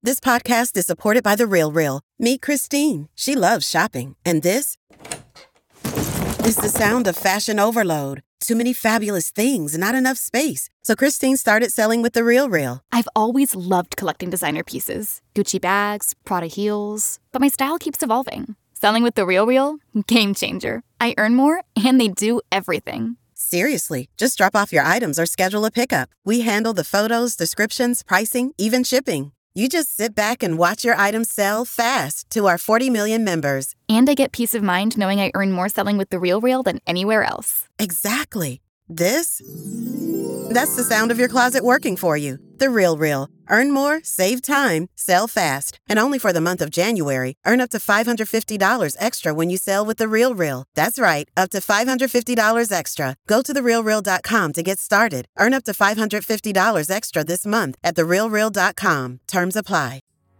This podcast is supported by The RealReal. Meet Christine. She loves shopping. And this is the sound of fashion overload. Too many fabulous things, not enough space. So Christine started selling with The RealReal. I've always loved collecting designer pieces. Gucci bags, Prada heels. But my style keeps evolving. Selling with The RealReal? Game changer. I earn more, and they do everything. Seriously, just drop off your items or schedule a pickup. We handle the photos, descriptions, pricing, even shipping. You just sit back and watch your items sell fast to our 40 million members. And I get peace of mind knowing I earn more selling with The RealReal than anywhere else. Exactly. That's the sound of your closet working for you. The RealReal. Earn more, save time, sell fast. And only for the month of January, earn up to $550 extra when you sell with The RealReal. That's right, up to $550 extra. Go to therealreal.com to get started. Earn up to $550 extra this month at therealreal.com. Terms apply.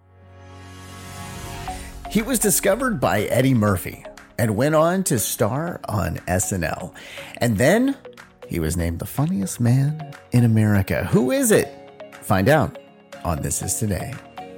He was discovered by Eddie Murphy and went on to star on SNL. And then he was named the funniest man in America. Who is it? Find out on This Is Today.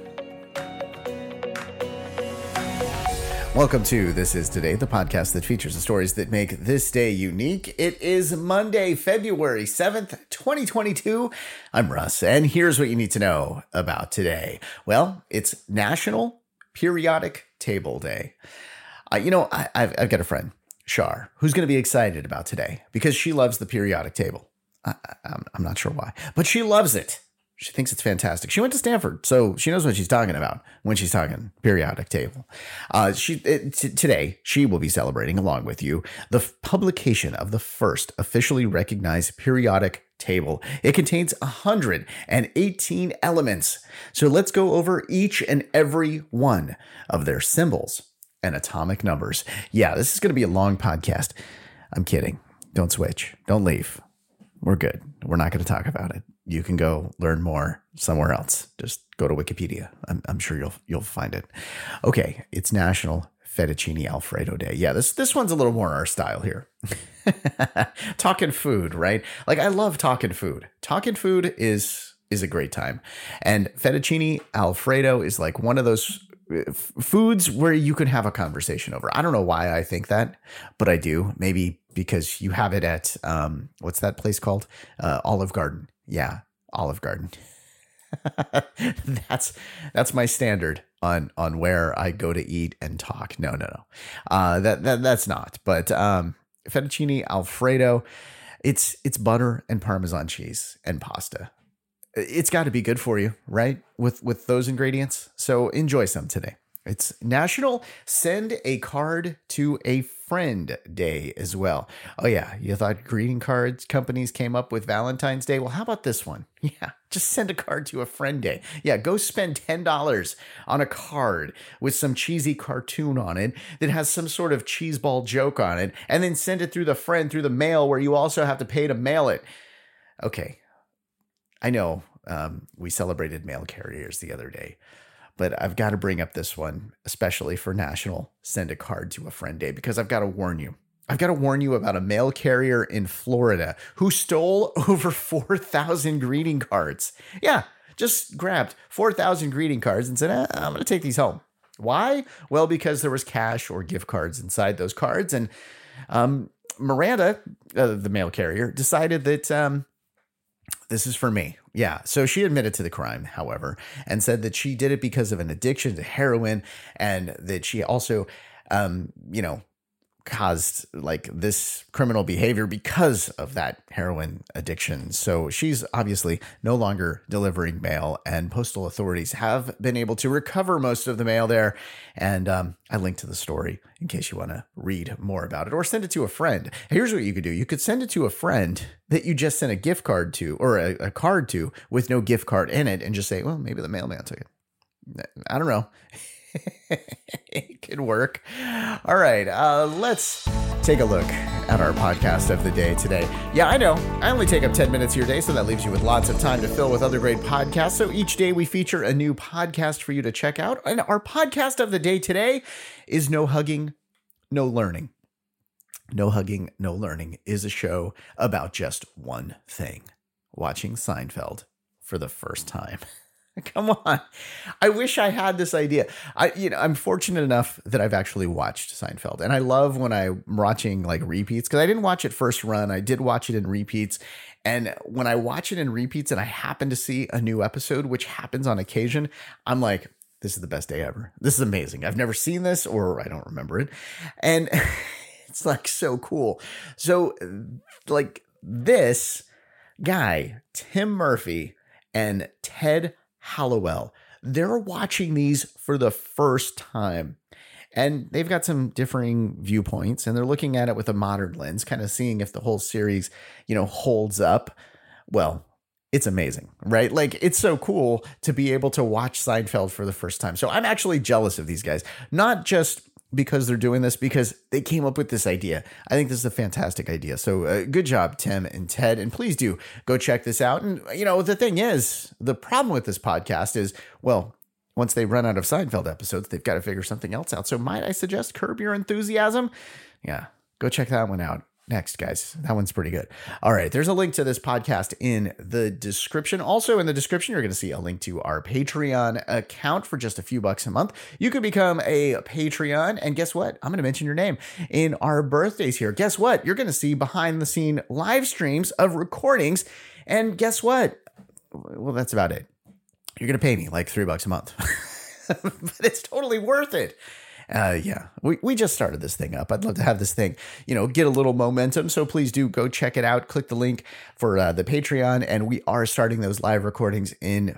Welcome to This Is Today, the podcast that features the stories that make this day unique. It is Monday, February 7th, 2022. I'm Russ, and here's what you need to know about today. Well, it's National Periodic Table Day. I've got a friend, Shar, who's going to be excited about today because she loves the periodic table. I'm not sure why, but she loves it. She thinks it's fantastic. She went to Stanford, so she knows what she's talking about when she's talking periodic table. Today, she will be celebrating, along with you, the publication of the first officially recognized periodic table. It contains 118 elements. So let's go over each and every one of their symbols and atomic numbers. Yeah, this is going to be a long podcast. I'm kidding. Don't switch. Don't leave. We're good. We're not going to talk about it. You can go learn more somewhere else. Just go to Wikipedia. I'm sure you'll find it. Okay, it's National Fettuccine Alfredo Day. Yeah, this one's a little more our style here. Talking food, right? Like, I love talking food. Talking food is a great time. And fettuccine Alfredo is like one of those foods where you can have a conversation over. I don't know why I think that, but I do. Maybe because you have it at, what's that place called? Olive Garden. Yeah, Olive Garden. That's my standard on where I go to eat and talk. No. That's not. But fettuccine Alfredo, it's butter and Parmesan cheese and pasta. It's got to be good for you, right? With those ingredients. So enjoy some today. It's National Send a Card to a Friend Day as well. Oh yeah, you thought greeting cards companies came up with Valentine's Day? Well, how about this one? Yeah, just send a card to a friend day. Yeah, go spend $10 on a card with some cheesy cartoon on it that has some sort of cheeseball joke on it, and then send it through the mail where you also have to pay to mail it. Okay, I know we celebrated mail carriers the other day, but I've got to bring up this one, especially for National Send a Card to a Friend Day, because I've got to warn you. I've got to warn you about a mail carrier in Florida who stole over 4,000 greeting cards. Yeah, just grabbed 4,000 greeting cards and said, I'm going to take these home. Why? Well, because there was cash or gift cards inside those cards. And Miranda, the mail carrier, decided that this is for me. Yeah. So she admitted to the crime, however, and said that she did it because of an addiction to heroin, and that she also, caused like this criminal behavior because of that heroin addiction. So she's obviously no longer delivering mail, and postal authorities have been able to recover most of the mail there. And I linked to the story in case you want to read more about it or send it to a friend. Here's what you could do. You could send it to a friend that you just sent a gift card to, or a card to, with no gift card in it, and just say, well, maybe the mailman took it. I don't know. It could work. All right, let's take a look at our podcast of the day today. Yeah, I know. I only take up 10 minutes of your day, so that leaves you with lots of time to fill with other great podcasts. So each day we feature a new podcast for you to check out. And our podcast of the day today is No Hugging, No Learning. No Hugging, No Learning is a show about just one thing: watching Seinfeld for the first time. Come on. I wish I had this idea. I'm fortunate enough that I've actually watched Seinfeld, and I love when I'm watching like repeats, because I didn't watch it first run. I did watch it in repeats. And when I watch it in repeats and I happen to see a new episode, which happens on occasion, I'm like, this is the best day ever. This is amazing. I've never seen this, or I don't remember it. And it's like so cool. So like this guy, Tim Murphy and Ted Hallowell, they're watching these for the first time, and they've got some differing viewpoints, and they're looking at it with a modern lens, kind of seeing if the whole series, holds up. Well, it's amazing, right? Like, it's so cool to be able to watch Seinfeld for the first time. So I'm actually jealous of these guys, not just because they're doing this, because they came up with this idea. I think this is a fantastic idea. So good job, Tim and Ted. And please do go check this out. And, the thing is, the problem with this podcast is, well, once they run out of Seinfeld episodes, they've got to figure something else out. So might I suggest Curb Your Enthusiasm? Yeah, go check that one out. Next, guys. That one's pretty good. All right. There's a link to this podcast in the description. Also in the description, you're going to see a link to our Patreon account for just a few bucks a month. You could become a Patreon. And guess what? I'm going to mention your name in our birthdays here. Guess what? You're going to see behind the scene live streams of recordings. And guess what? Well, that's about it. You're going to pay me like $3 a month, but it's totally worth it. We just started this thing up. I'd love to have this thing, get a little momentum. So please do go check it out. Click the link for the Patreon. And we are starting those live recordings in,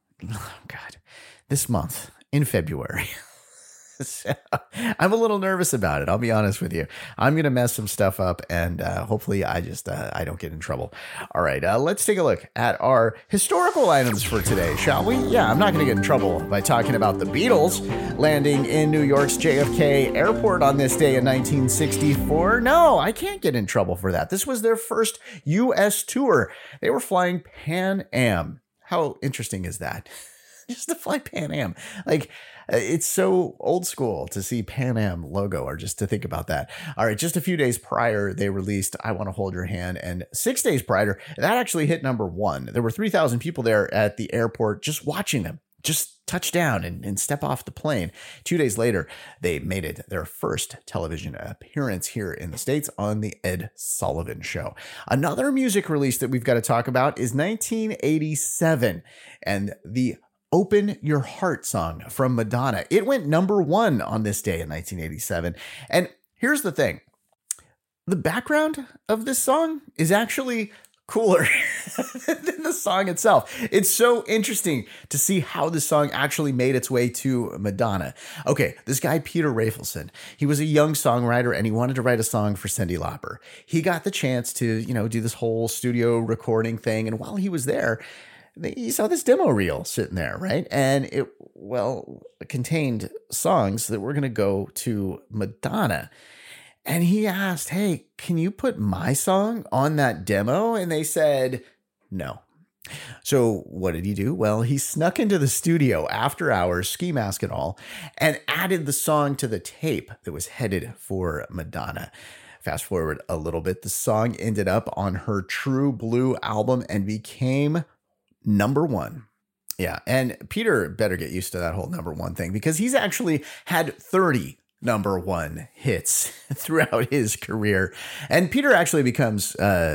this month in February. So, I'm a little nervous about it. I'll be honest with you. I'm going to mess some stuff up, and hopefully I don't get in trouble. All right, let's take a look at our historical items for today, shall we? Yeah, I'm not going to get in trouble by talking about the Beatles landing in New York's JFK Airport on this day in 1964. No, I can't get in trouble for that. This was their first U.S. tour. They were flying Pan Am. How interesting is that? Just to fly Pan Am. Like, it's so old school to see Pan Am logo, or just to think about that. All right, just a few days prior, they released I Want to Hold Your Hand. And 6 days prior, that actually hit number 1. There were 3,000 people there at the airport just watching them just touch down and step off the plane. 2 days later, they made it their first television appearance here in the States on the Ed Sullivan Show. Another music release that we've got to talk about is 1987 and the Open Your Heart song from Madonna. It went number 1 on this day in 1987. And here's the thing. The background of this song is actually cooler than the song itself. It's so interesting to see how this song actually made its way to Madonna. Okay, this guy, Peter Rafelson, he was a young songwriter and he wanted to write a song for Cyndi Lauper. He got the chance to, do this whole studio recording thing. And while he was there, he saw this demo reel sitting there, right? And it contained songs that were going to go to Madonna. And he asked, hey, can you put my song on that demo? And they said, no. So what did he do? Well, he snuck into the studio after hours, ski mask and all, and added the song to the tape that was headed for Madonna. Fast forward a little bit, the song ended up on her True Blue album and became number 1. Yeah. And Peter better get used to that whole number 1 thing, because he's actually had 30 number 1 hits throughout his career. And Peter actually becomes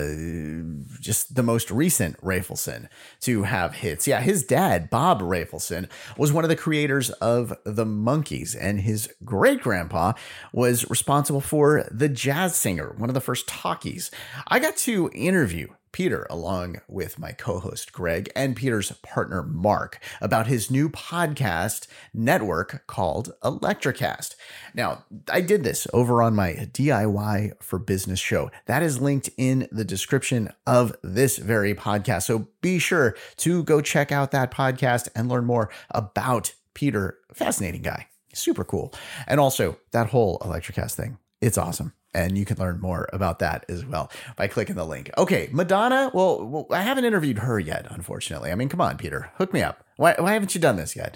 just the most recent Rafelson to have hits. Yeah. His dad, Bob Rafelson, was one of the creators of the Monkees, and his great grandpa was responsible for the Jazz Singer, one of the first talkies. I got to interview Peter, along with my co-host Greg and Peter's partner Mark, about his new podcast network called Electrocast. Now, I did this over on my DIY for Business show. That is linked in the description of this very podcast. So be sure to go check out that podcast and learn more about Peter. Fascinating guy. Super cool. And also that whole Electrocast thing. It's awesome. And you can learn more about that as well by clicking the link. Okay, Madonna. Well, I haven't interviewed her yet, unfortunately. I mean, come on, Peter, hook me up. Why haven't you done this yet?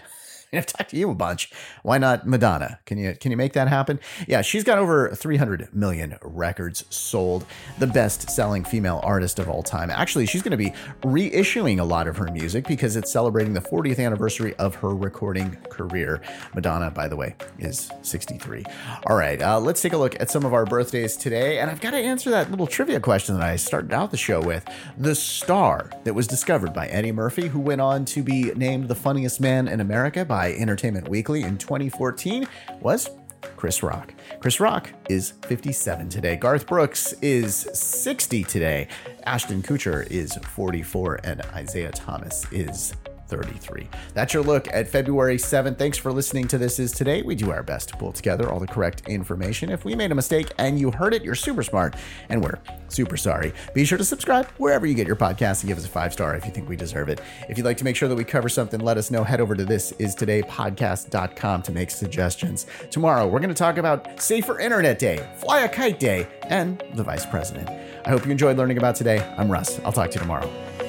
I've talked to you a bunch. Why not Madonna? Can you make that happen? Yeah, she's got over 300 million records sold. The best-selling female artist of all time. Actually, she's going to be reissuing a lot of her music because it's celebrating the 40th anniversary of her recording career. Madonna, by the way, is 63. All right, let's take a look at some of our birthdays today. And I've got to answer that little trivia question that I started out the show with. The star that was discovered by Eddie Murphy, who went on to be named the funniest man in America by Entertainment Weekly in 2014, was Chris Rock. Chris Rock is 57 today. Garth Brooks is 60 today. Ashton Kutcher is 44, and Isaiah Thomas is 33. That's your look at February 7th. Thanks for listening to This Is Today. We do our best to pull together all the correct information. If we made a mistake and you heard it, you're super smart, and we're super sorry. Be sure to subscribe wherever you get your podcasts and give us a 5-star if you think we deserve it. If you'd like to make sure that we cover something, let us know. Head over to thisistodaypodcast.com to make suggestions. Tomorrow, we're going to talk about Safer Internet Day, Fly a Kite Day, and the Vice President. I hope you enjoyed learning about today. I'm Russ. I'll talk to you tomorrow.